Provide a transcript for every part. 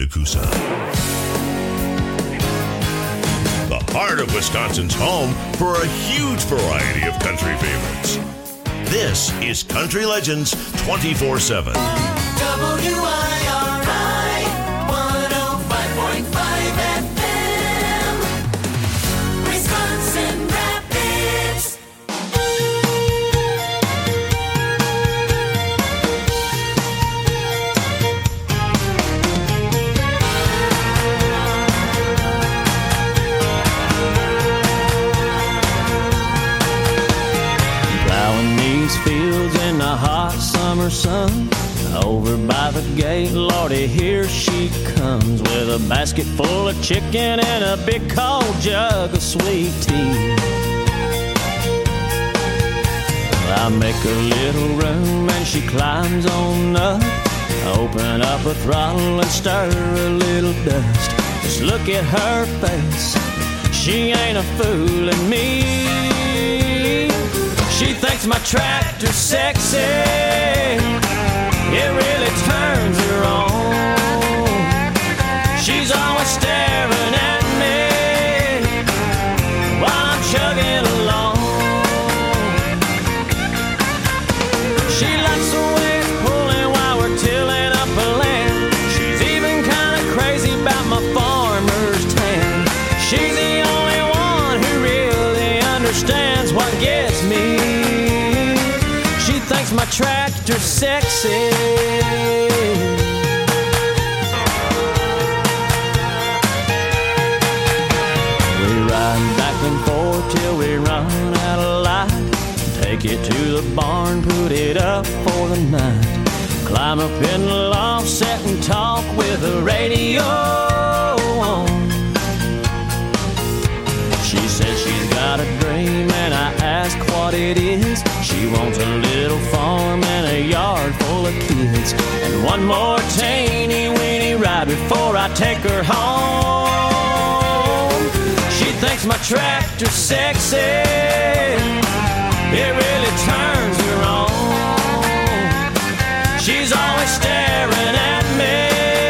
Coosa. The heart of Wisconsin's home for a huge variety of country favorites. This is Country Legends 24/7. WIRI 105.5 FM, Wisconsin Rapids. Plowing these fields in the hot summer sun. Over by the gate, Lordy, here she comes with a basket full of chicken and a big cold jug of sweet tea. I make a little room and she climbs on up. Open up a throttle and stir a little dust. Just look at her face, she ain't a fooling me. She thinks my tractor's sexy, it really turns her on. She's always staring at me while I'm chugging along. She likes the way it's pulling while we're tilling up a land. She's even kind of crazy about my farmer's tan. She's the only one who really understands what gets me. She thinks my tractor's sexy. We ride back and forth till we run out of light. Take it to the barn, put it up for the night. Climb up in the loft, sit and talk with the radio on. She says she's got a dream and I ask what it is. She wants a little farm and a yard full of kids, and one more teeny weeny ride before I take her home. She thinks my tractor's sexy, it really turns her on. She's always staring at me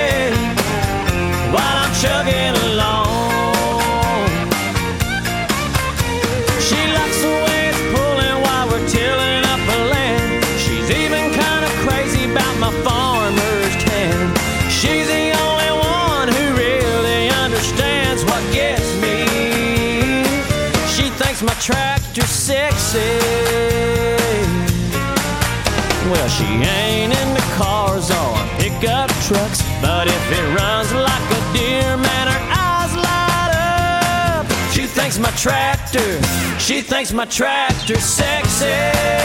while I'm chugging along. She likes the way it's pulling while we're tilling up a land. She's even kind of crazy about my farmer's tan. She's the only one who really understands what gets me. She thinks my tractor's sexy. Well, she ain't into cars or pickup trucks, but if it runs like a deer, man, her eyes light up. She thinks my tractor's sexy,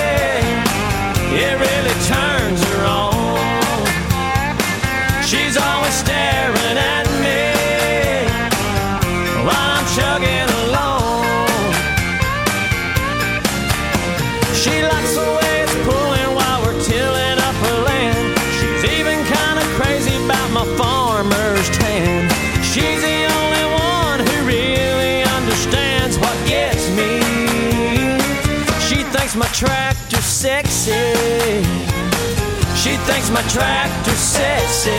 it really turns her on. She's always staring at me while I'm chugging along. She likes the way it's pulling while we're tilling up her land. She's even kind of crazy about my farmer's tan. She's the only one who really understands what gets me. She thinks my tractor's sexy. She thinks my tractor's sexy.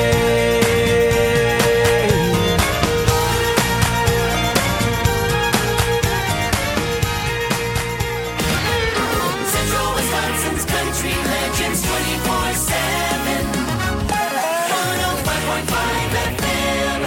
Central Wisconsin's Country Legends 24/7, 105.5 FM.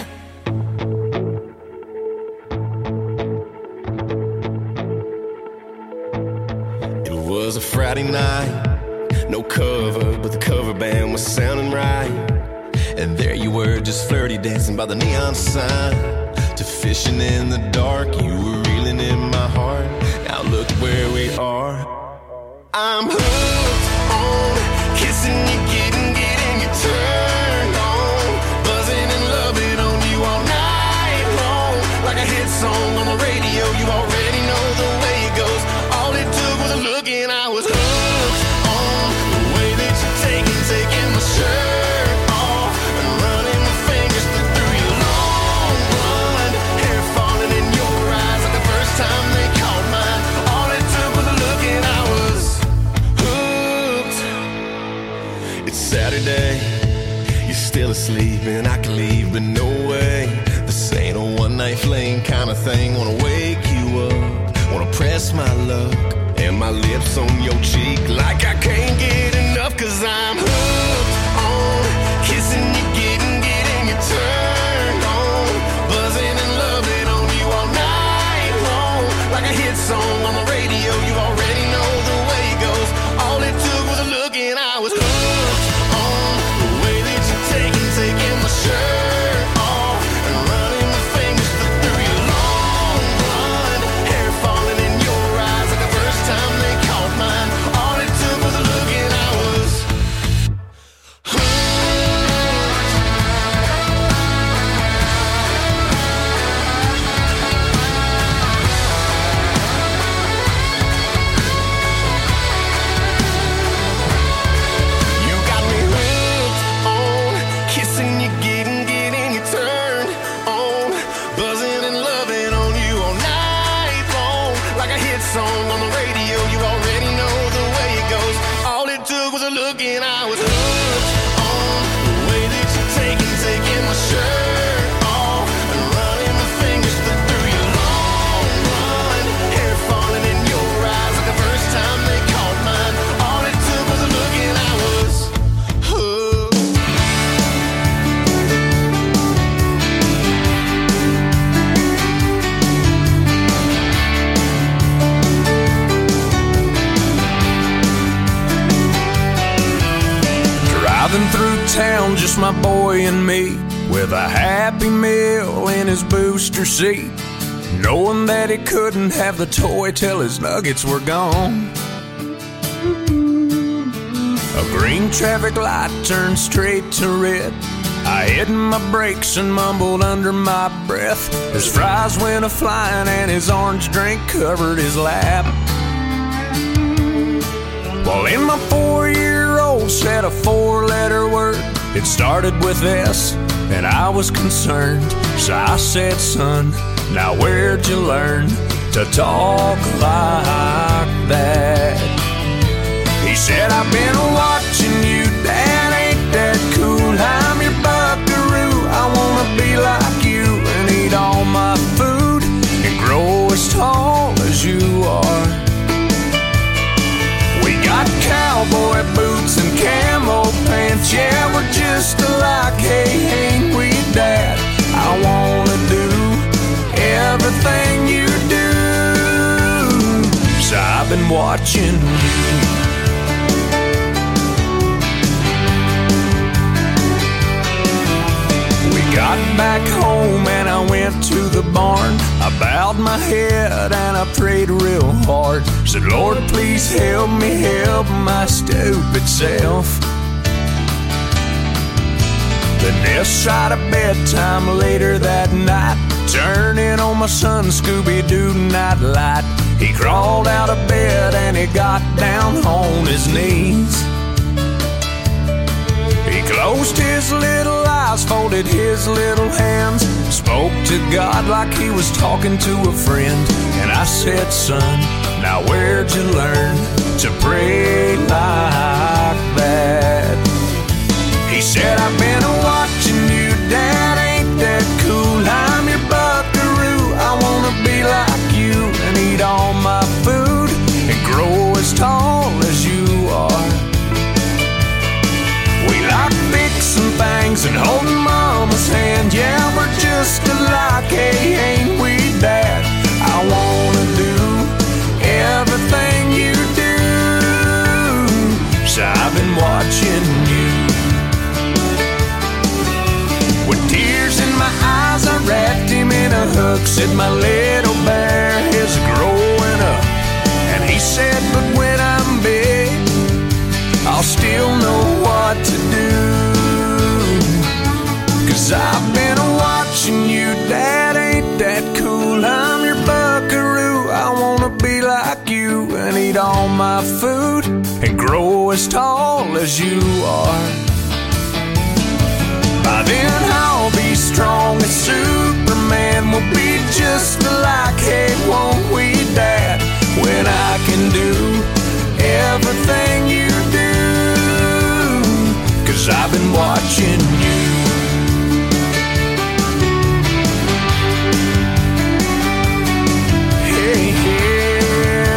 It was a Friday night, no cover, but the cover band was sounding right. And there you were, just flirty, dancing by the neon sign. To fishing in the dark, you were reeling in my heart. Now look where we are. I'm hooked on kissing you, getting you turned on, buzzing and loving on you all night long. Like a hit song on the radio, you already know the way it goes. All it took was a look and I was hooked on the way that you're taking my shirt off and running my fingers through your long blonde hair, falling in your eyes like the first time they caught mine. All it took was a look and I was hooked. that's my luck. And my lips on your cheek like I can't get enough, 'cause I'm hooked on kissing you, getting your turn on, buzzing and loving on you all night long. Like a hit song on the radio, you already know the way it goes. All it took was a look and I was hooked on the way that you're taking my shirt off and running my fingers through your long blonde hair, falling in your eyes like the first time they caught mine. All it took was a look and I was song on the radio, you already know the way it goes. All it took was a look and I was hooked on the way that you're taking my shirt off and running my fingers through your long blonde hair, falling in your eyes like the first time they caught mine. All it took was a look and I was hooked. Driving through town, just my boy and me, with a Happy Meal in his booster seat, knowing that he couldn't have the toy till his nuggets were gone. A green traffic light turned straight to red. I hit my brakes and mumbled under my breath. His fries went a-flying and his orange drink covered his lap. Well, in my 4-year-old said a 4-letter word. It started with S, and I was concerned. So I said, son, now where'd you learn to talk like that? He said, I've been watching you, Dad, ain't that cool? I'm your buckaroo, I wanna be like you and eat all my food and grow as tall as you are. We got cowboy boots and camo pants, yeah, we're just alike, hey, ain't we, Dad? I wanna do everything you do, so I've been watching you. We got back home and I went to the barn. I bowed my head and I prayed real hard. Said, Lord, please help me help my stupid self. Then this side of bedtime later that night, turning on my son Scooby-Doo nightlight. He crawled out of bed and he got down on his knees. He closed his little eyes, folded his little hands, spoke to God like he was talking to a friend. And I said, son, now where'd you learn to pray like that? He said, I've been watching you, Dad, ain't that cool? I'm your buckaroo, I wanna be like you and eat all my food and grow as tall as you are. We like fixing things and holding Mama's hand, yeah, we're just alike, hey, ain't we, Dad? I wanna do everything you do, so I've been watching you. With tears in my eyes, I wrapped him in a hug, said my little bear is growing up. And he said, but when I'm big, I'll still know what to do. 'Cause I've been watching you, Dad, ain't that cool? I'm your buckaroo, I wanna be like you and eat all my food and grow as tall as you are. By then I'll be strong as Superman, we'll be just alike, hey, won't we, Dad? When I can do everything you do, 'cause I've been watching you. Hey, yeah.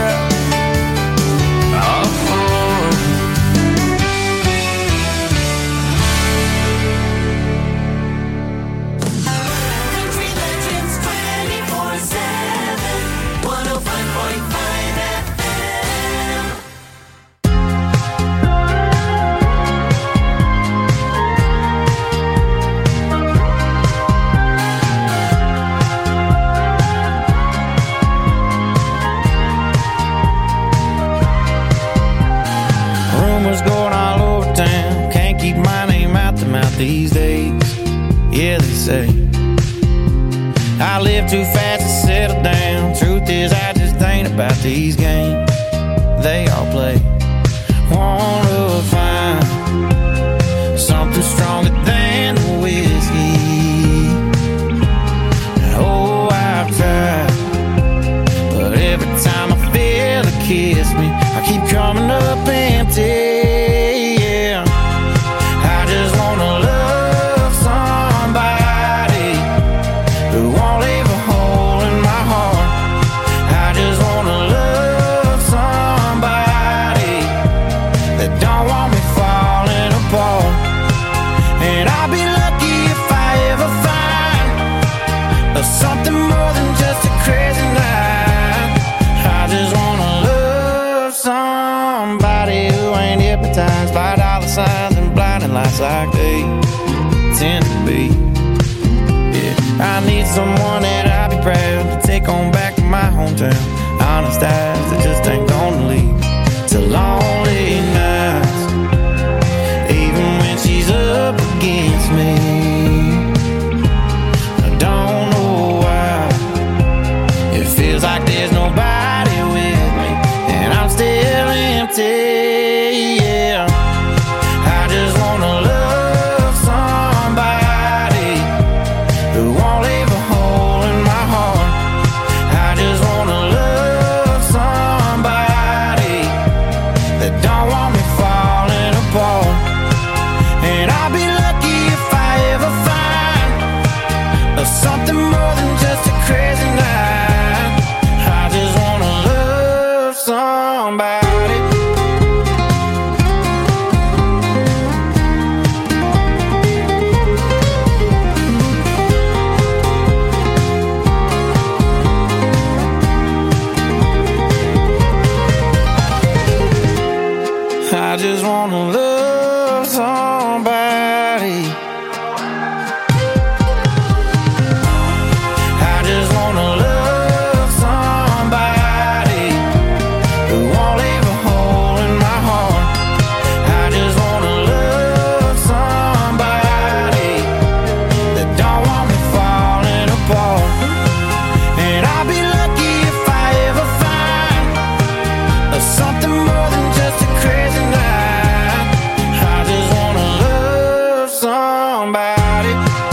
is I just ain't about these games they all play. Wanna find something stronger than the whiskey. Oh, I've tried, but every time I feel her kiss me, I keep coming up empty. Yeah, I just wanna love somebody who won't leave a hole in my heart. I just wanna love somebody that don't want me falling apart. And I'll be lucky if I ever find something more than just a crazy night. I just wanna love somebody who ain't hypnotized by dollar signs and blinding lights like they tend to be. Yeah, I need someone that I'll be proud to take on back to my hometown. Honest eyes that just ain't gonna lead to lonely nights, even when she's up against me. I don't know why it feels like there's nobody with me, and I'm still empty. Yeah, I just wanna love somebody who won't leave a hole in my heart. I just wanna love somebody that don't want me falling apart. And I'll be lucky if I ever find something more than just a crazy night. I just wanna love somebody. I just wanna love somebody. I just wanna love somebody who won't leave a hole in my heart. I just wanna love somebody that don't want me falling apart. And I'll be lucky if I ever find something more than just a crazy night. I just wanna love somebody.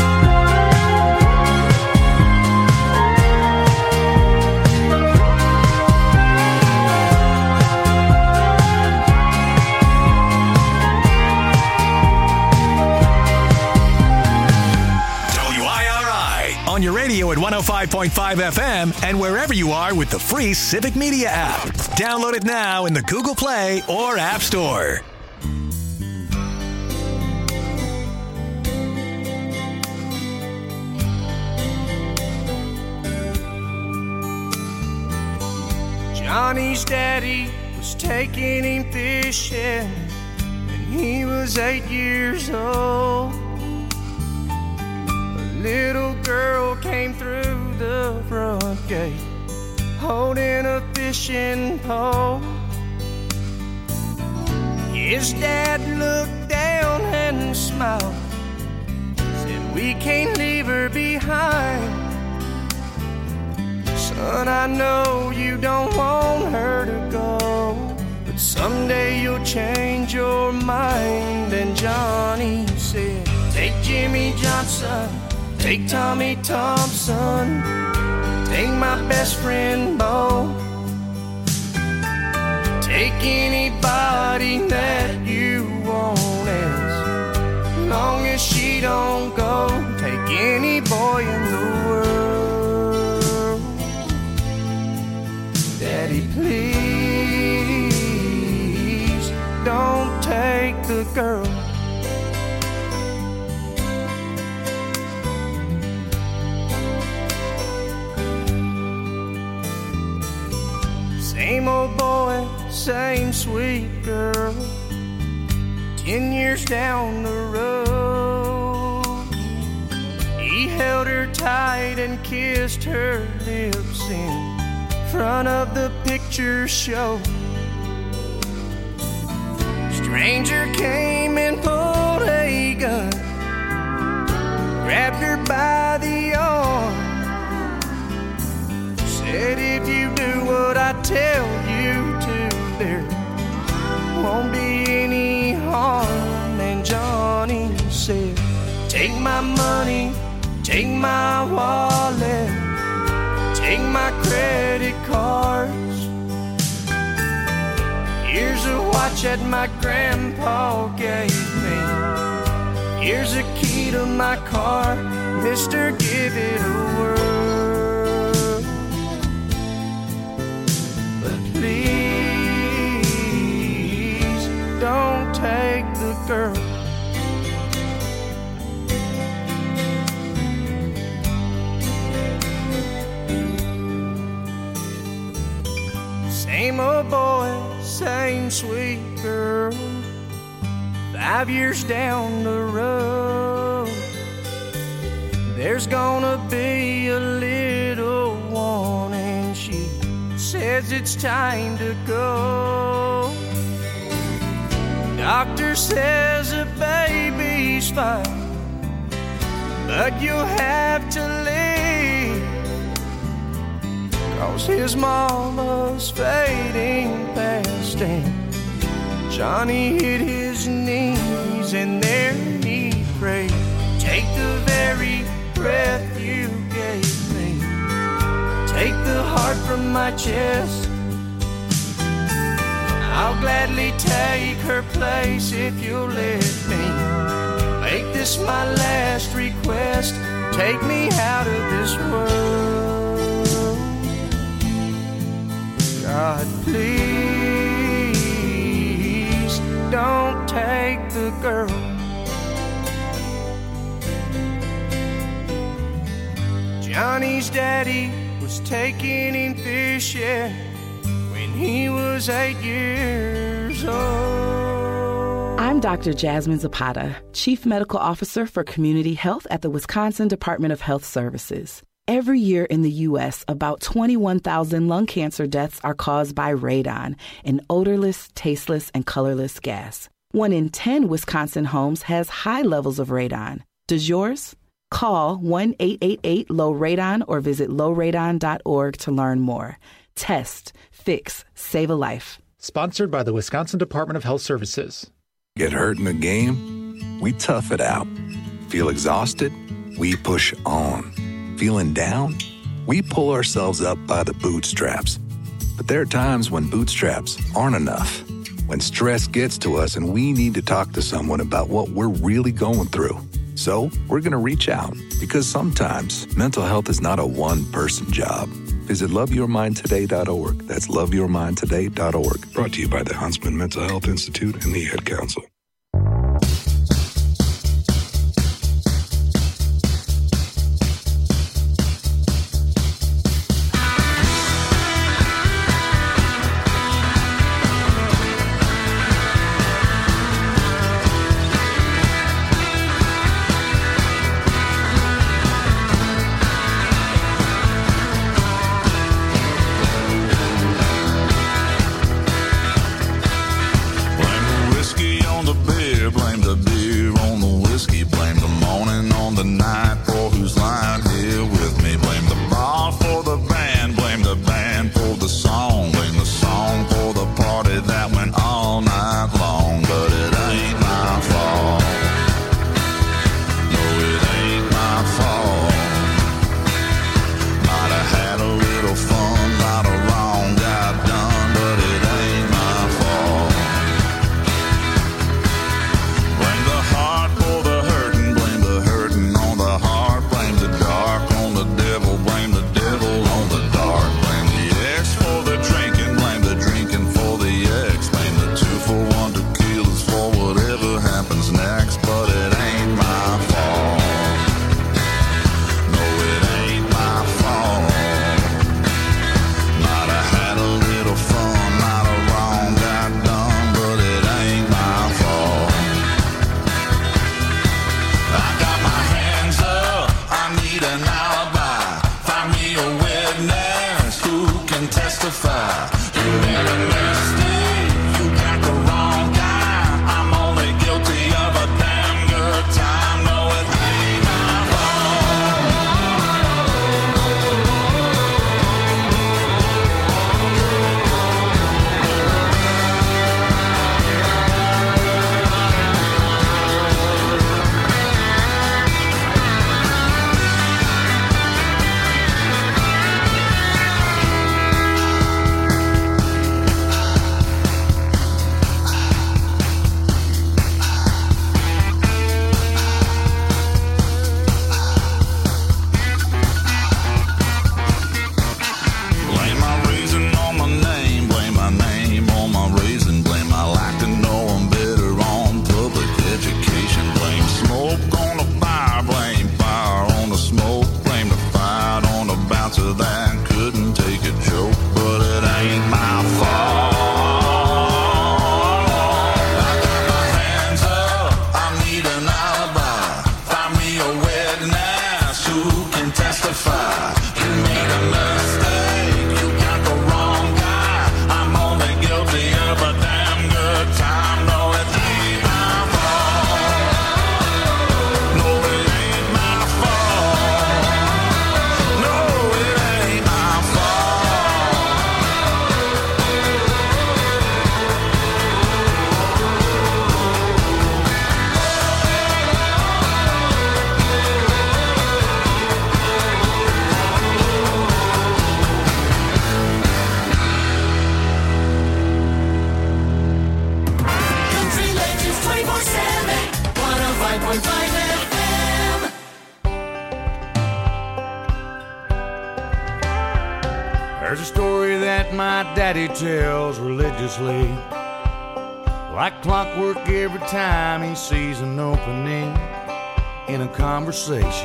WIRI on your radio at 105.5 FM and wherever you are with the free Civic Media app. Download it now in the Google Play or App Store. Johnny's daddy was taking him fishing when he was 8 years old. A little girl came through the front gate holding a fishing pole. His dad looked down and smiled, said, "We can't leave her behind. Son, I know you don't want her to go, but someday you'll change your mind." And Johnny said, "Take Jimmy Johnson, take Tommy Thompson, take my best friend Bo, take anybody that you want, as long as she don't go. Take any boy in the world. Daddy, please don't take the girl." Same old boy, same sweet girl. 10 years down the road, he held her tight and kissed her lips in front of the picture show. Stranger came and pulled a gun, grabbed her by the arm, Said if you do what I tell you to, there won't be any harm. And Johnny said, take my money, take my wallet, take my credit cards. Here's a watch that my grandpa gave me. Here's a key to my car, mister, give it a whirl. But please don't take the girl. Same old boy, same sweet girl. 5 years down the road, there's gonna be a little one, and she says it's time to go. Doctor says the baby's fine, but you'll have to leave, 'cause his mama's fading fast, and Johnny hit his knees and there he prayed, take the very breath you gave me, take the heart from my chest. I'll gladly take her place if you'll let me make this my last request. Take me out of this world. God, please don't take the girl. Johnny's daddy was taking him fishing when he was 8 years old. I'm Dr. Jasmine Zapata, Chief Medical Officer for Community Health at the Wisconsin Department of Health Services. Every year in the U.S., about 21,000 lung cancer deaths are caused by radon, an odorless, tasteless, and colorless gas. 1 in 10 Wisconsin homes has high levels of radon. Does yours? Call 1-888-LOW-RADON or visit lowradon.org to learn more. Test, fix, save a life. Sponsored by the Wisconsin Department of Health Services. Get hurt in a game? We tough it out. Feel exhausted? We push on. Feeling down? We pull ourselves up by the bootstraps. But there are times when bootstraps aren't enough. When stress gets to us and we need to talk to someone about what we're really going through. So we're going to reach out, because sometimes mental health is not a one-person job. Visit loveyourmindtoday.org. That's loveyourmindtoday.org. Brought to you by the Huntsman Mental Health Institute and the Ad Council. story that my daddy tells religiously, like clockwork every time he sees an opening in a conversation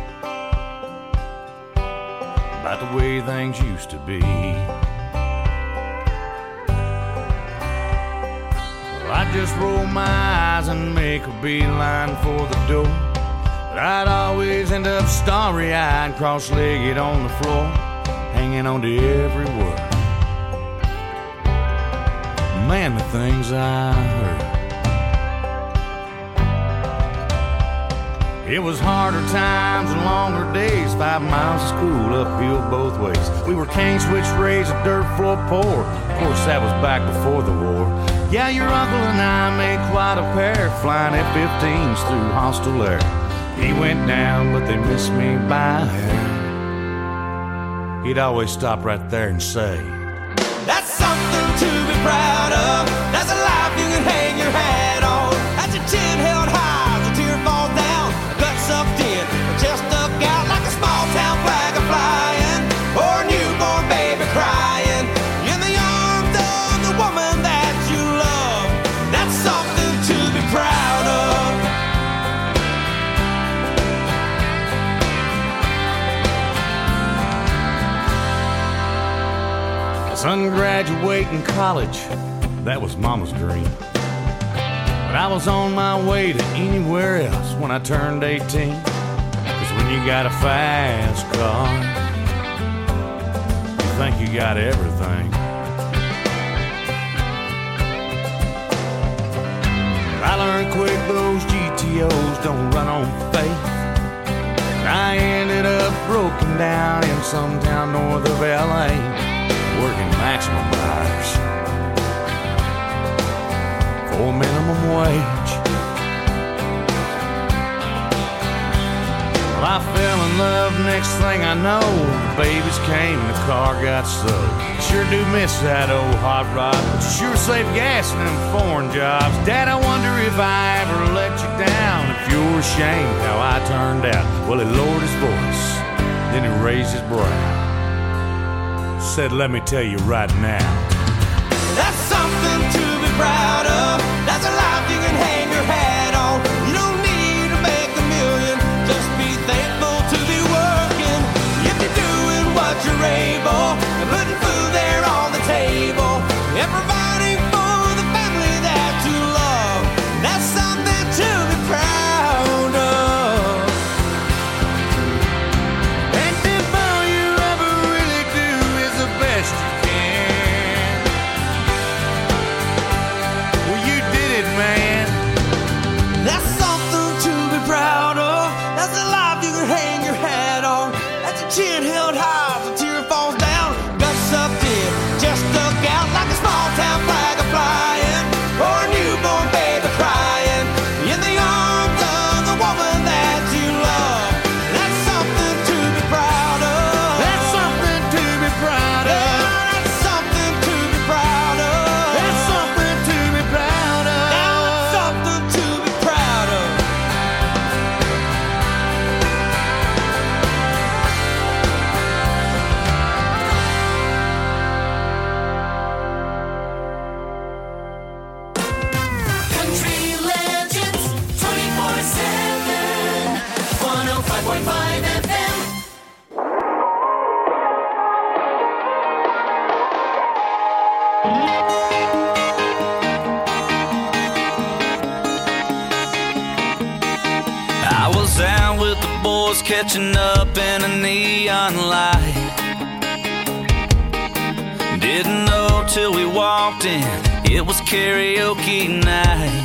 about the way things used to be. Well, I just roll my eyes and make a beeline for the door, but I'd always end up starry-eyed, cross-legged on the floor, hanging on to every word. Man, the things I heard. It was harder times and longer days, 5 miles of school uphill both ways. We were cane switch raised, a dirt floor poor. Of course, that was back before the war. Yeah, your uncle and I made quite a pair, flying F-15s through hostile air. He went down, but they missed me by a hair. He'd always stop right there and say, that's something to be proud of. That's a life you can hang your hat on. That's a chin held high, the tear falls down, a gut sucked in, a chest stuck out like a small town flag a flying, or a newborn baby crying in the arms of the woman that you love. That's something to be proud of. Son graduating college, that was Mama's dream. But I was on my way to anywhere else when I turned 18. 'Cause when you got a fast car, you think you got everything. I learned quick those GTOs don't run on faith. I ended up broken down in some town north of LA, working maximum hours for minimum wage. Well, I fell in love, next thing I know, the babies came and the car got sold. Sure do miss that old hot rod, but you sure save gas in them foreign jobs. Dad, I wonder if I ever let you down, if you're ashamed how I turned out. Well, he lowered his voice, then he raised his brow, said, let me tell you right now, that's something to be proud of. That's a life you can hang your hat on. You don't need to make a million, just be thankful to be working. If you're doing what you're able, and putting food there on the table, and providing for the family that you love, that's something to be proud of. And if all you ever really do is the best you can, well, you did it, man. That's something to be proud of. That's a life you can hang your hat on. That's a chin held high, the tear falls down, guts sucked in, just stuck out like a small town flag a flying, or a newborn baby crying in the arms of the woman that you love. That's something to be proud of. That's something to be proud of. That's something to be proud of. That's something to be proud of. Now it's something to be proud of. Country Legends 24/7. 105.5 FM. I was out with the boys catching up in a neon light. Didn't know till we walked in, it was karaoke night.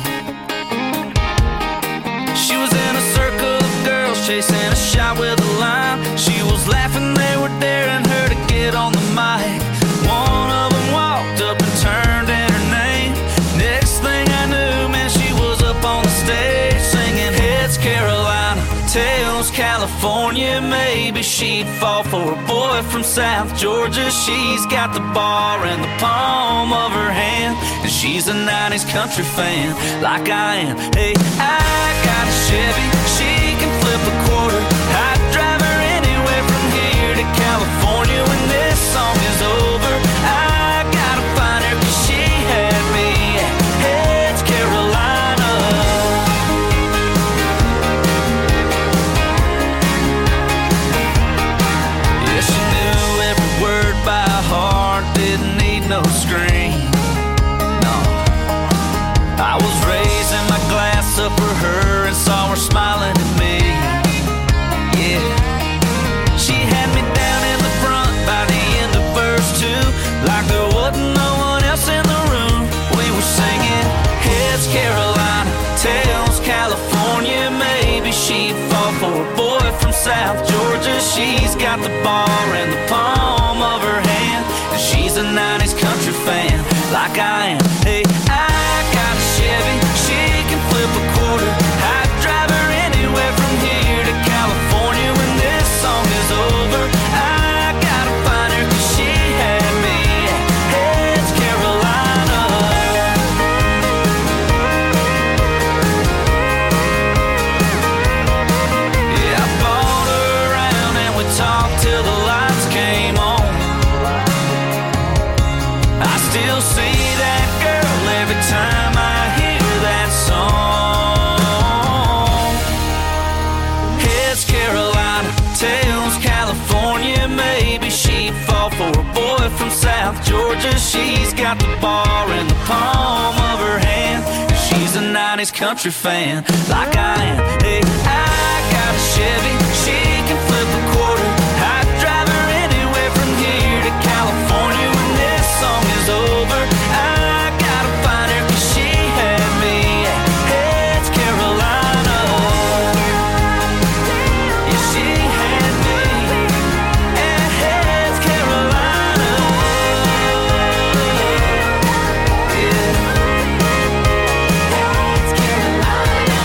She was in a circle of girls chasing a shot with a line. She was laughing, they were daring her to get on the mic. One of them walked up and turned in her name. Next thing I knew, man, she was up on the stage singing Heads Carolina, Tails California. Maybe she'd fall for a boy from South Georgia. She's got the bar in the palm of her hand, and she's a 90s country fan like I am. Hey, I got a Chevy, she can flip a quarter. I'd drive her anywhere from here to California. When this song is over, didn't need no screen. No, I was raising my glass up for her and saw her smiling at me. Yeah, she had me down in the front by the end of verse 2, like there wasn't no one else in the room. We were singing heads Carolina, tails California. Maybe she'd fall for a boy from South Georgia. She's got the bar in the palm of her hand, and she's a 90s country fan like I am. Hey, I got a Chevy, she can flip a quarter. I'd drive her anywhere from here to California when this song is over. I gotta find her 'cause she had me. Heads Carolina. Yeah, I bought her around and we talked till the lights came on. I still see that girl every time I hear that song. Heads Carolina, tails California. Maybe she'd fall for a boy from South Georgia. She's got the bar in the palm of her hand, and she's a 90s country fan like I am. Hey, I got a Chevy, she can flip a quarter. I'd drive her anywhere from here to California when this song is over. I gotta find her 'cause she had me. Heads Carolina. Yeah, she had me. Heads Carolina. Yeah. Heads Carolina.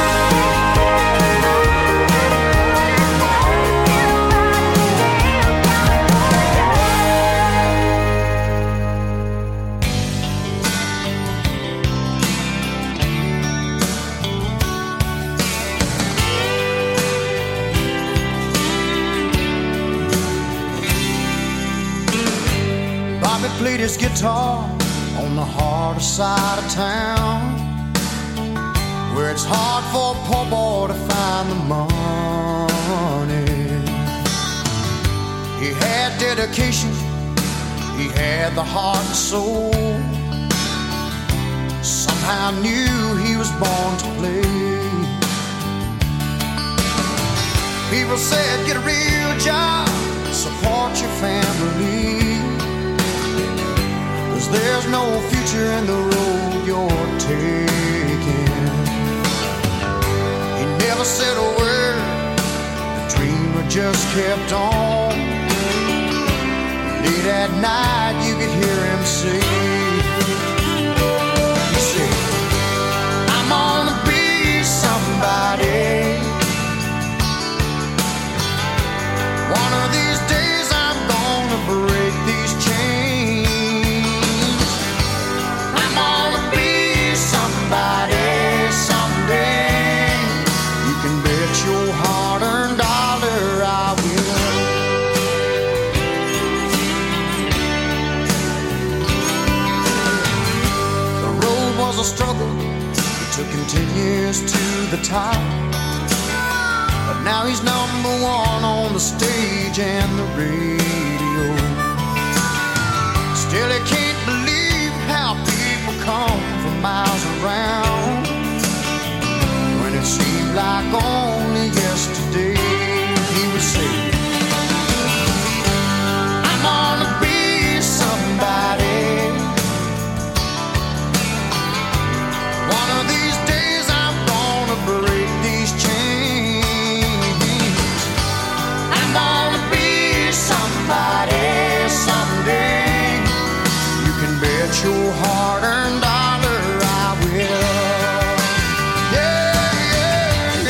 Bobby played his guitar on the harder side of town, where it's hard for a poor boy to find the money. He had dedication, he had the heart and soul. Somehow knew he was born to play. People said, get a real job, support your family, 'cause there's no future in the road you're taking. He never said a word, the dreamer just kept on. Late at night you could hear him say, he said, I'm gonna be somebody. One of these days I'm gonna break these chains. I'm gonna be somebody someday. You can bet your hard-earned dollar I will. The road was a struggle, it took him 10 years to the top. But now he's number one on the stage and the radio. Still he can't believe how people come from miles around, when it seemed like only yesterday he would say, I'm gonna be somebody. One of these days I'm gonna break these chains. I'm gonna be somebody someday. You can bet your hard-earned dollar I will. Yeah, yeah,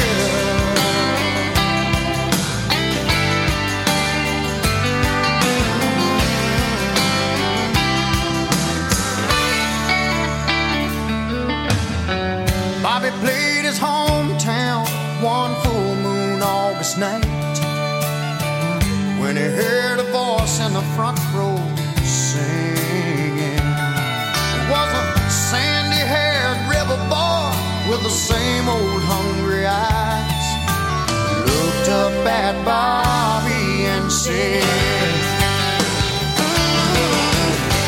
yeah. Bobby played his hometown one full moon August night, when he heard a voice in the front row singing. It was a sandy-haired rebel boy with the same old hungry eyes. He looked up at Bobby and said,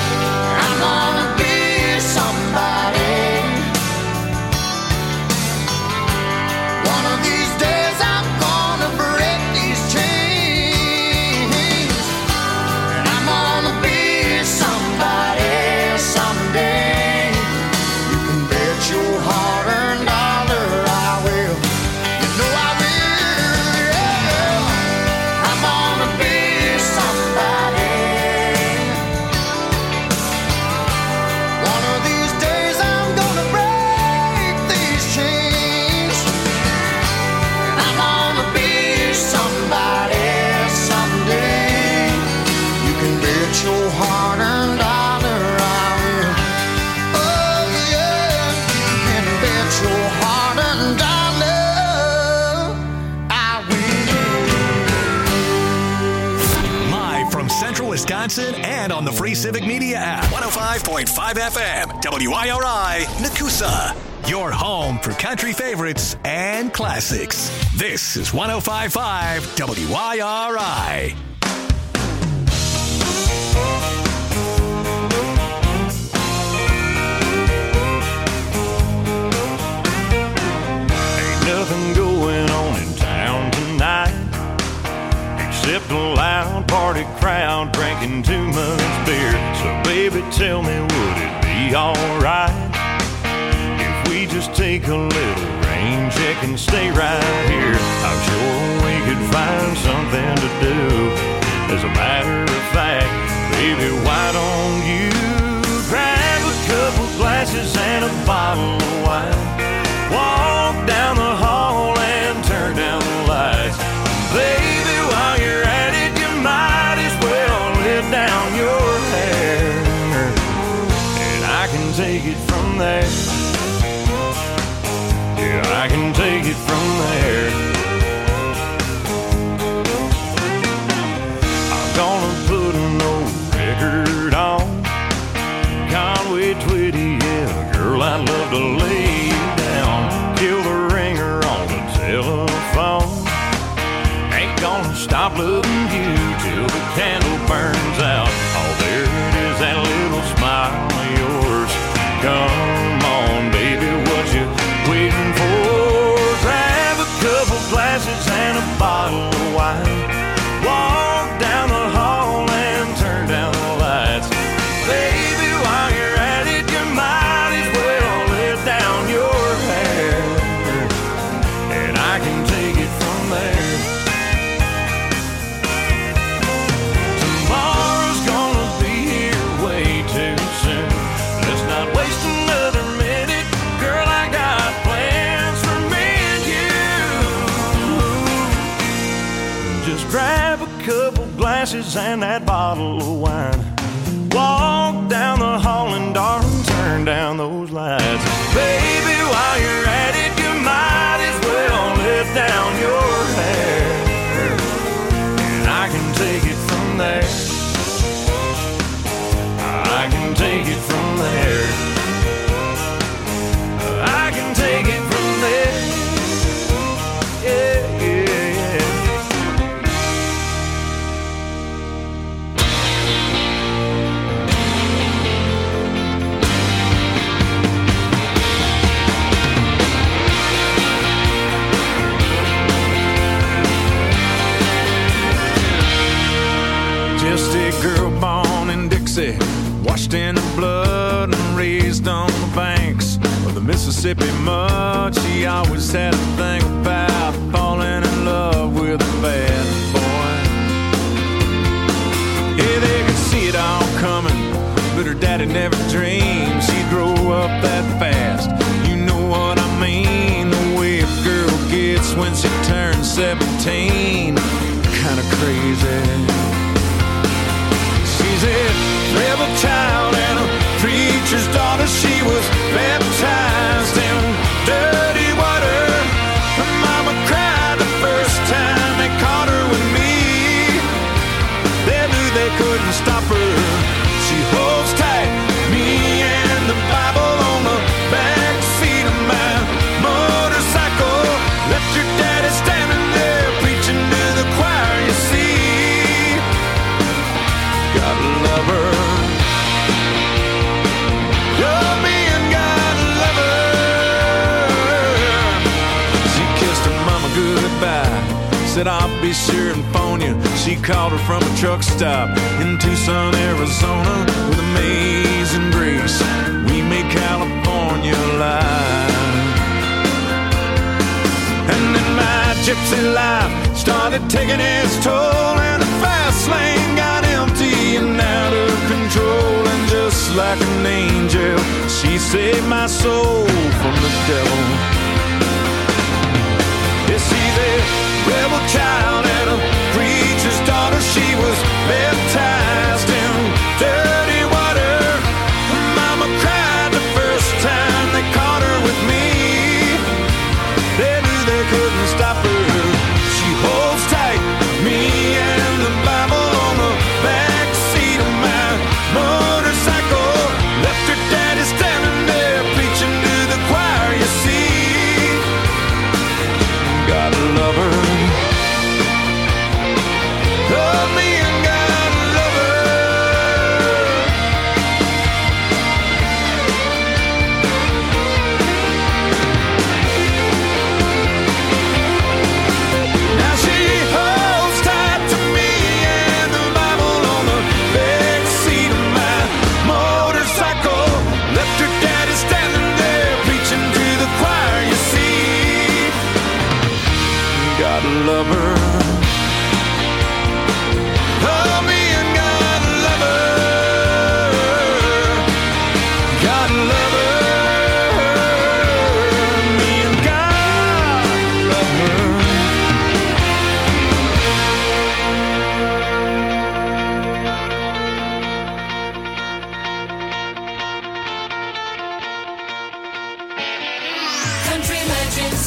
Civic Media app. 105.5 FM, WIRI, Nakusa. Your home for country favorites and classics. This is 105.5 WIRI. Ain't nothing going on in town tonight except a loud party crowd drinking too much beer. So baby, tell me, would it be alright if we just take a little rain check and stay right here? I'm sure we could find something to do. As a matter of fact, baby, why don't you grab a couple glasses and a bottle of wine, walk down the hall and turn down the lights. Baby, while you're at it, you might as well let down your hair, and I can take it from there. Yeah, I can take it from there. I'm gonna put an old record on Conway Twitty, yeah, girl, I'd love to lay you down. Kill the ringer on the telephone. Ain't gonna stop loving you till the candle burns out. Oh, there it is, that little smile of yours. Come on, baby, what you waiting for? Grab a couple glasses and a bottle of wine, walk down the hall and turn down the lights. Baby, while you're at it, you might as well let down your hair, and I can take it from there. Tomorrow's gonna be here way too soon. Let's not waste another minute. Girl, I got plans for me and you. Just grab a couple glasses and that bottle of wine, walk down the hall and darling, turn down those lights. Baby, while you're at it, you might as well let down your hair, and I can take it from there. I can take it from there. I can take it from there. Yeah, yeah, yeah. Just a girl born in Dixie, washed in the blood and raised on the banks of the Mississippi mud. She always had a thing about falling in love with a bad boy. Yeah, they could see it all coming, but her daddy never dreamed she'd grow up that fast. You know what I mean, the way a girl gets when she turns 17. Kinda crazy. She's a rebel child and a preacher's daughter. She was baptized in dirty water. Her mama cried the first time they caught her with me. They knew they couldn't stop her. She holds tight, me and the Bible on the back seat of my motorcycle. Left your daddy standing there preaching to the choir, you see. Gotta love her. Love me and gotta love her. She kissed her mama goodbye, said I'll be sure and phone you. She called her from a truck stop in Tucson, Arizona. With amazing grace, we made California live. And then my gypsy life started taking its toll, and the fast lane got empty and out of control. And just like an angel, she saved my soul from the devil. Yeah, she's a rebel child and a preacher's daughter. She was baptized in dirty water. Her mama cried the first time they caught her with me. They knew they couldn't stop her. She holds tight, me and the Bible on the back seat of my motorcycle.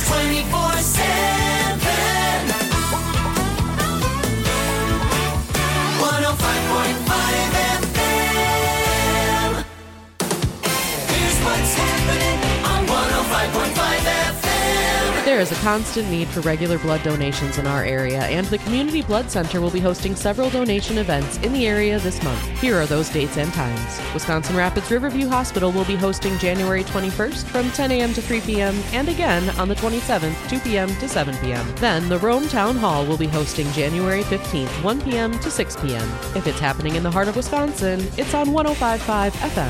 24/7. 105.5 FM. Here's what's happening on 105.5 FM. There is a constant need for regular blood donations in our area, and the Community Blood Center will be hosting several donation events in the area this month. Here are those dates and times. Wisconsin Rapids Riverview Hospital will be hosting January 21st from 10 a.m. to 3 p.m. and again on the 27th, 2 p.m. to 7 p.m. Then the Rome Town Hall will be hosting January 15th, 1 p.m. to 6 p.m. If it's happening in the heart of Wisconsin, it's on 105.5 FM.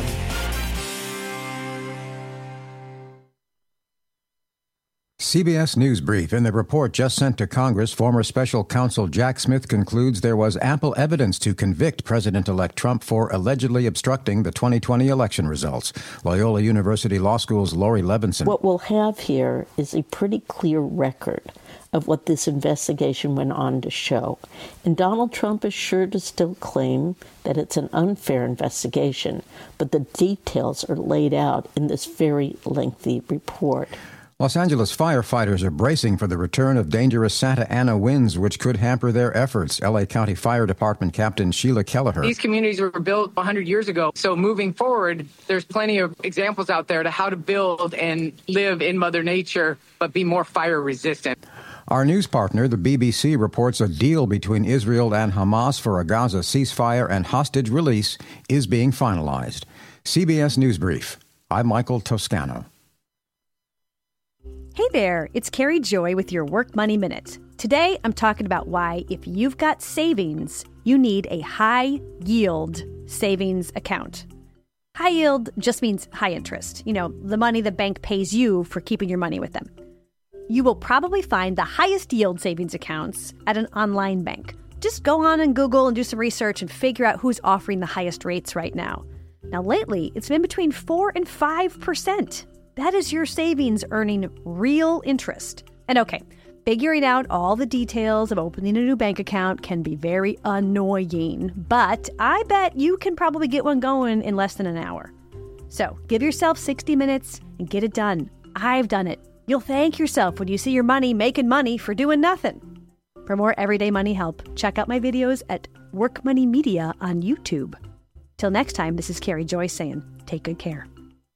CBS News Brief. In the report just sent to Congress, former special counsel Jack Smith concludes there was ample evidence to convict President-elect Trump for allegedly obstructing the 2020 election results. Loyola University Law School's Lori Levinson. What we'll have here is a pretty clear record of what this investigation went on to show. And Donald Trump is sure to still claim that it's an unfair investigation, but the details are laid out in this very lengthy report. Los Angeles firefighters are bracing for the return of dangerous Santa Ana winds, which could hamper their efforts. L.A. County Fire Department Captain Sheila Kelleher. These communities were built 100 years ago. So moving forward, there's plenty of examples out there to how to build and live in Mother Nature, but be more fire resistant. Our news partner, the BBC, reports a deal between Israel and Hamas for a Gaza ceasefire and hostage release is being finalized. CBS News Brief. I'm Michael Toscano. Hey there, it's Carrie Joy with your Work Money Minute. Today, I'm talking about why, if you've got savings, you need a high-yield savings account. High yield just means high interest. You know, the money the bank pays you for keeping your money with them. You will probably find the highest yield savings accounts at an online bank. Just go on and Google and do some research and figure out who's offering the highest rates right now. Now, lately, it's been between 4 and 5%. That is your savings earning real interest. And okay, figuring out all the details of opening a new bank account can be very annoying, but I bet you can probably get one going in less than an hour. So give yourself 60 minutes and get it done. I've done it. You'll thank yourself when you see your money making money for doing nothing. For more everyday money help, check out my videos at Work Money Media on YouTube. Till next time, this is Carrie Joy saying, take good care.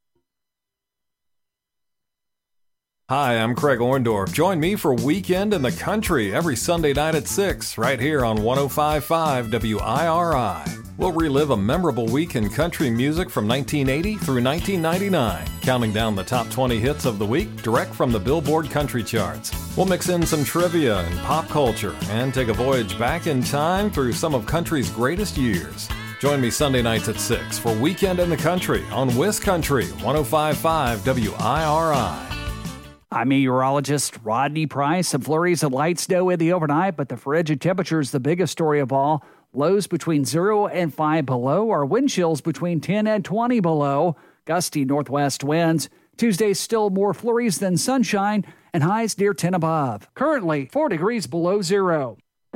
Hi, I'm Craig Orndorff. Join me for Weekend in the Country every Sunday night at 6, right here on 105.5 WIRI. We'll relive a memorable week in country music from 1980 through 1999, counting down the top 20 hits of the week direct from the Billboard Country Charts. We'll mix in some trivia and pop culture and take a voyage back in time through some of country's greatest years. Join me Sunday nights at 6 for Weekend in the Country on WisCountry 105.5 WIRI. I'm meteorologist Rodney Price. Some flurries of light snow in the overnight, but the frigid temperature is the biggest story of all. Lows between 0 and 5 below. Our wind chills between 10 and 20 below. Gusty northwest winds. Tuesday, still more flurries than sunshine, and highs near 10 above. Currently, 4 degrees below zero.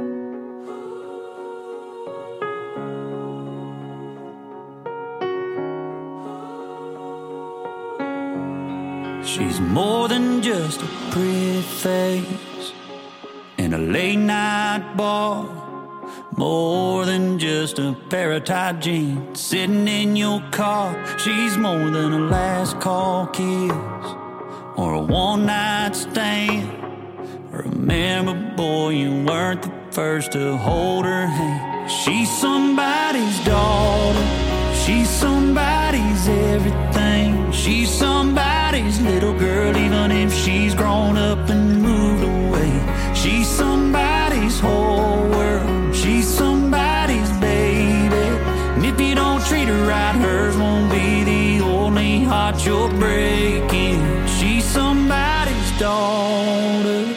She's more than just a pretty face in a late night bar, more than just a pair of tight jeans sitting in your car. She's more than a last call kiss or a one night stand. Remember, boy, you weren't the first to hold her hand. She's somebody's daughter, she's somebody's everything. She's somebody's little girl, even if she's grown up and moved away. She's somebody's whole world, she's somebody's baby. And if you don't treat her right, hers won't be the only heart you're breaking. She's somebody's daughter.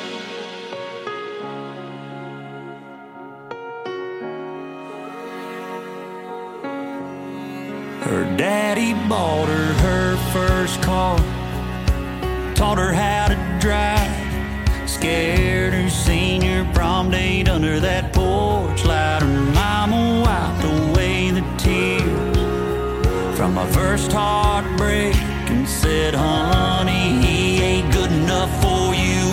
Her daddy bought her first car, taught her how to drive, scared her senior prom date under that porch light. Her mama wiped away the tears from my first heartbreak and said, honey, he ain't good enough for you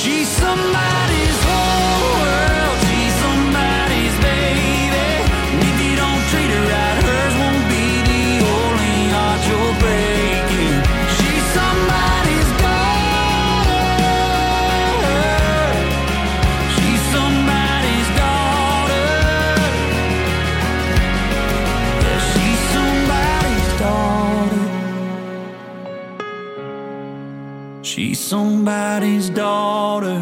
She's somebody's whole world. She's somebody's baby. And if you don't treat her right, hers won't be the only heart you're breaking. She's somebody's daughter. She's somebody's daughter. Yeah, she's somebody's daughter. She's somebody's daughter.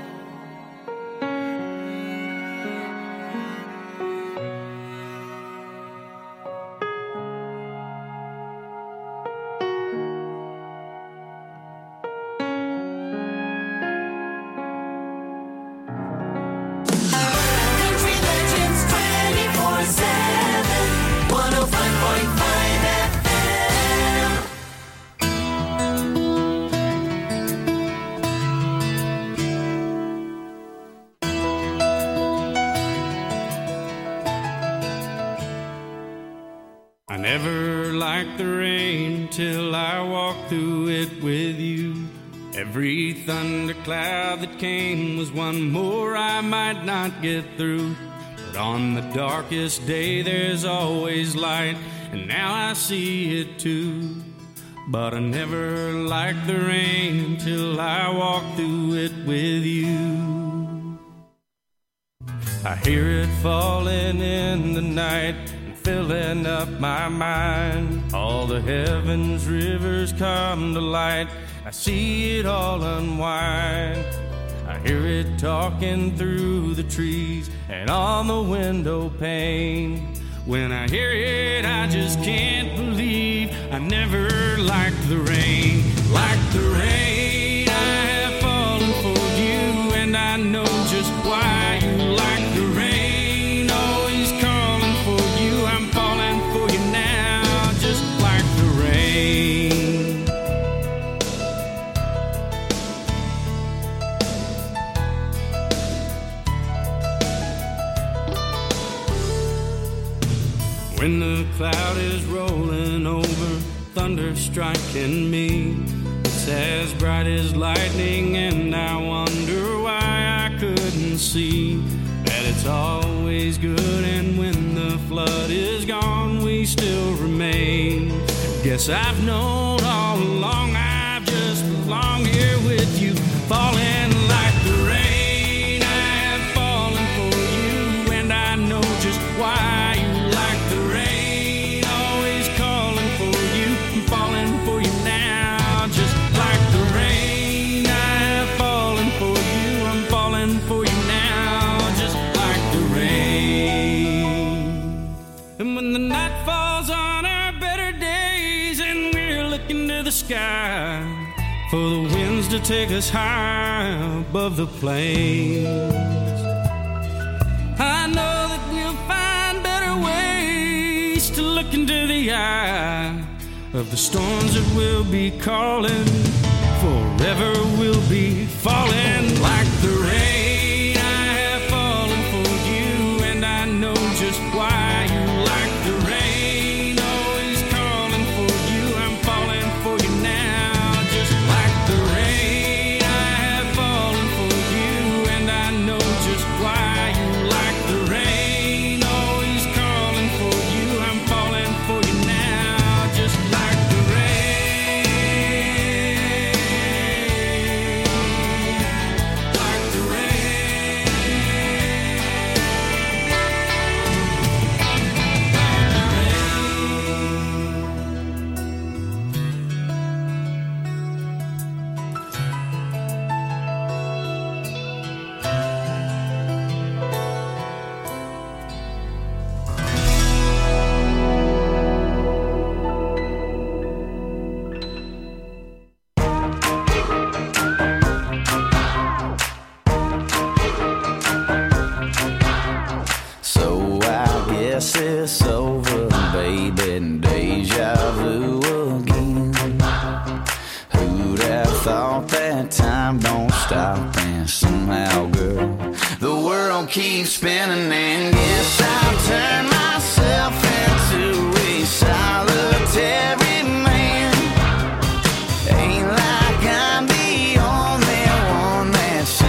Country Legends 24/7, 105.5 FM. I never liked the rain till I walked through it with you. Every thundercloud that came was one more I might not get through. But on the darkest day there's always light, and now I see it too. But I never liked the rain till I walked through it with you. I hear it falling in the night, filling up my mind. All the heavens rivers come to light. I see it all unwind. I hear it talking through the trees and on the window pane. When I hear it, I just can't believe I never liked the rain. Like the rain, I have fallen for you, and I know just why you like the rain. Always calling for you, I'm falling for you now, just like the rain. When the cloud is rolling over, thunder striking me, it's as bright as lightning, and I wonder why I couldn't see that it's always good, and when the flood is gone, we still remain. Guess I've known all along I've just belonged here with you, falling like the rain. I have fallen for you, and I know just why you like the rain. Always calling for you, I'm falling for you now, just like the rain. I have fallen for you, I'm falling for you now, just like the rain. And when the night falls on our better days and we're looking to the sky for the winds to take us high above the plains, I know that we'll find better ways to look into the eye of the storms that we'll be calling. Forever we'll be falling like the rain. I have fallen for you, and I know just why you like the rain. Always calling for you, I'm falling for you now, just like the rain. I have fallen for you, and I know just why you like the rain. Always calling for you, I'm falling for you now, just like the rain. Like the rain. So I guess it's over, baby, deja vu again. Who'd have thought that time don't stop, and somehow, girl, the world keeps spinning, and guess I've turned myself into a solitary man. Ain't like I'm the only one that's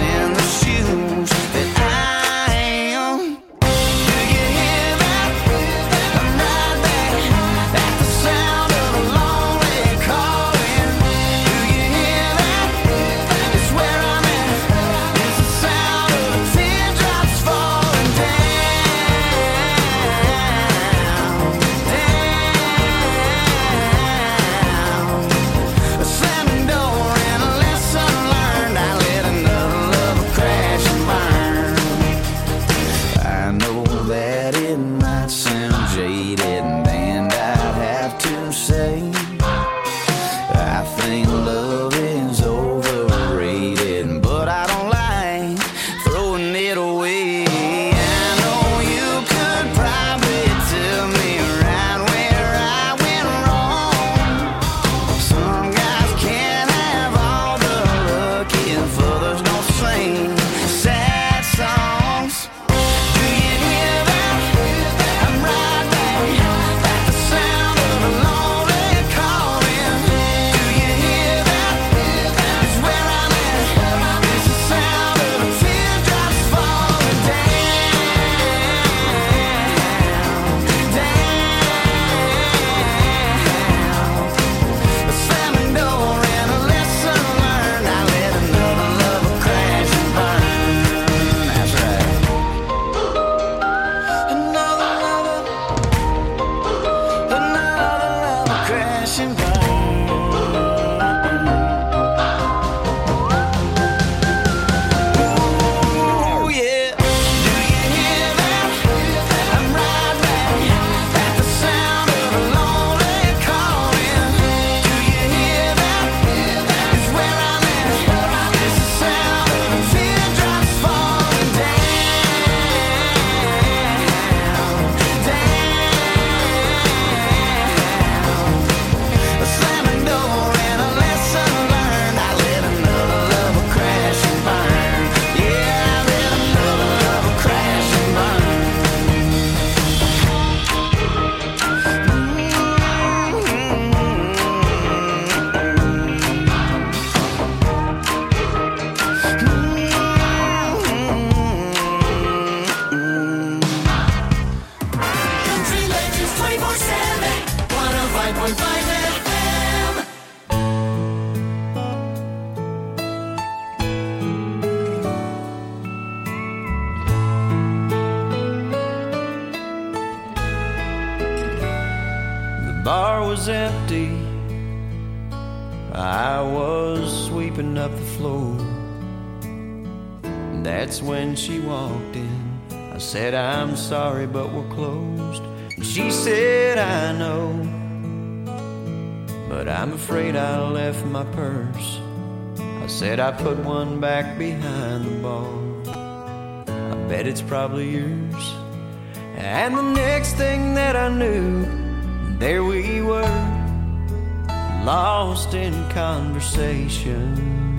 was empty. I was sweeping up the floor. That's when she walked in. I said, I'm sorry, but we're closed. And she said, I know, but I'm afraid I left my purse. I said, I put one back behind the bar. I bet it's probably yours. And the next thing that I knew, there we were, lost in conversation.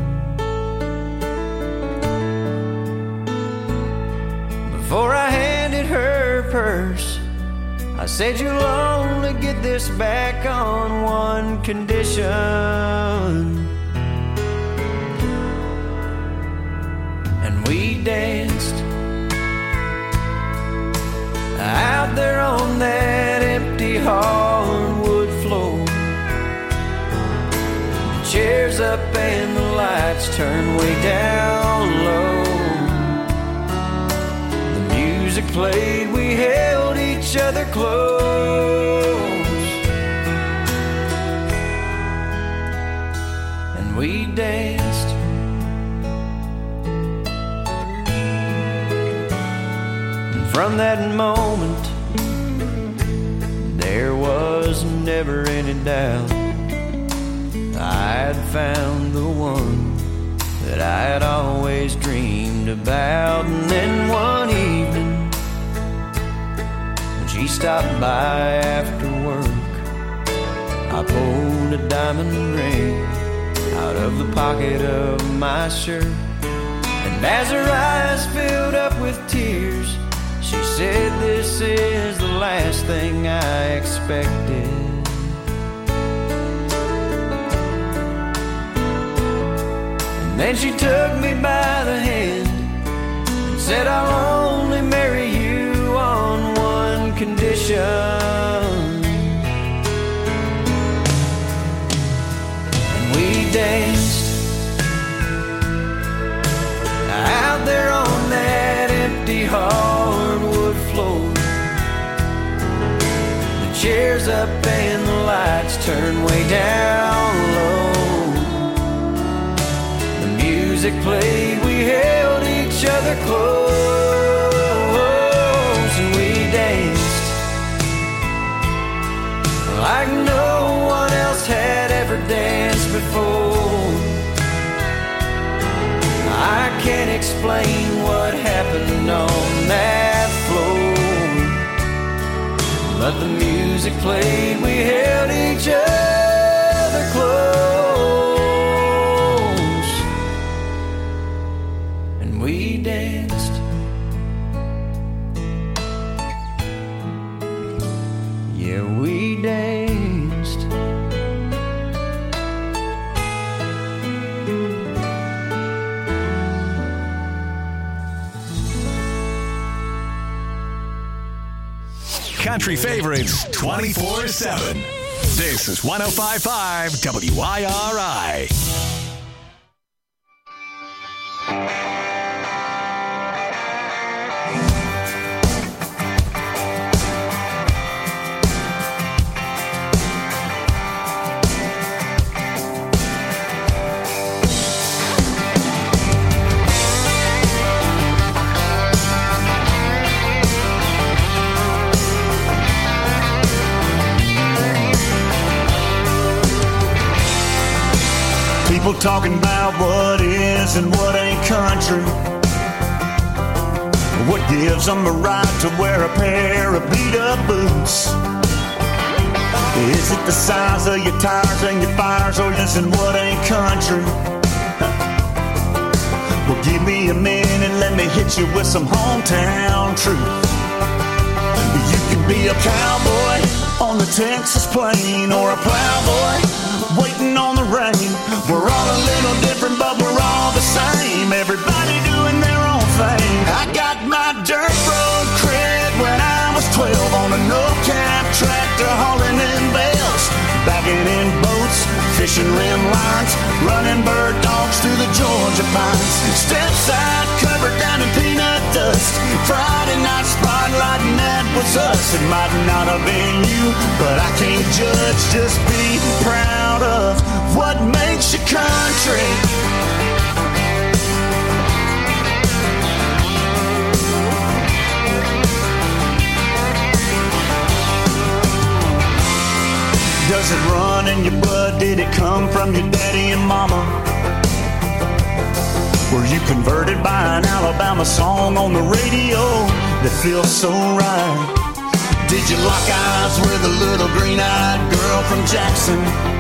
Before I handed her purse, I said, you'll only get this back on one condition. And we danced out there on that empty hardwood floor. The chairs up and the lights turned way down low. The music played, we held each other close, and we danced. From that moment, there was never any doubt I'd found the one that I had always dreamed about. And then one evening, when she stopped by after work, I pulled a diamond ring out of the pocket of my shirt. And as her eyes filled up with tears, she said, this is the last thing I expected. And then she took me by the hand and said, I'll only marry you on one condition. And we danced out there on that empty hardwood floor. The chairs up and the lights turned way down low. The music played, we held each other close, and we danced like no one else had ever danced before. I can't explain what happened on that floor, but the music played, we held each other close, and we danced. Yeah, we danced. Country favorites 24/7. This is 105.5 WIRI. People talking about what is and what ain't country. What gives them the right to wear a pair of beat-up boots? Is it the size of your tires and your fires, or is it what ain't country? Well, give me a minute and let me hit you with some hometown truth. You can be a cowboy on the Texas plain, or a plowboy waiting on the rain. We're all a little different, but we're all the same. Everybody doing their own thing. I got my dirt road cred when I was 12 on a no-cap tractor hauling in bales, bagging in boats, fishing rim lines, running bird dogs through the Georgia pines. Step side covered down in peanut dust, Friday night spotlight, and that was was us, it might not have been you, but I can't judge, just be proud of what makes your country. Does it run in your blood? Did it come from your daddy and mama? Were you converted by an Alabama song on the radio that feels so right? Did you lock eyes with a little green-eyed girl from Jackson?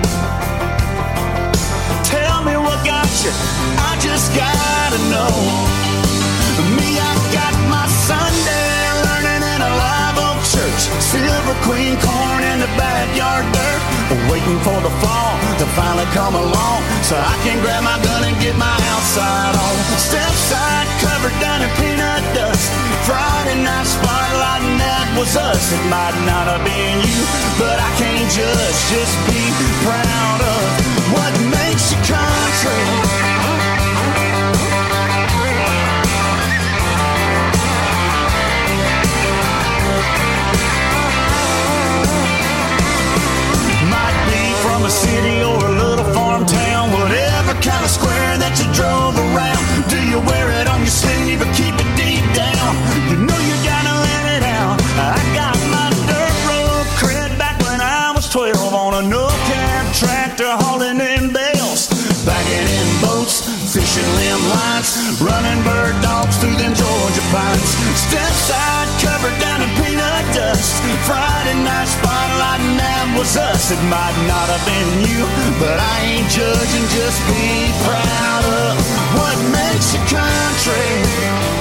Tell me what got you, I just gotta know. Me, I've got my Sunday learning in a live oak church, Silver Queen corn in the backyard dirt, waiting for the fall to finally come along so I can grab my gun and get my outside on. Step side covered down in peanut dust, Friday night spotlight, and that was us. It might not have been you, but I can't judge, just be proud of what makes your country. From a city or a little farm town, whatever kind of square that you drove around. Do you wear it on your sleeve or keep it deep down? You know you gotta let it out. I got my dirt road cred back when I was 12 on a no-cab tractor hauling in bales, bagging in boats, fishing limb lines, running bird dogs through them Georgia pines. Step side covered down in peanut dust, Friday night spotlight, and that was us. It might not have been you, but I ain't judging, just be proud of what makes your country.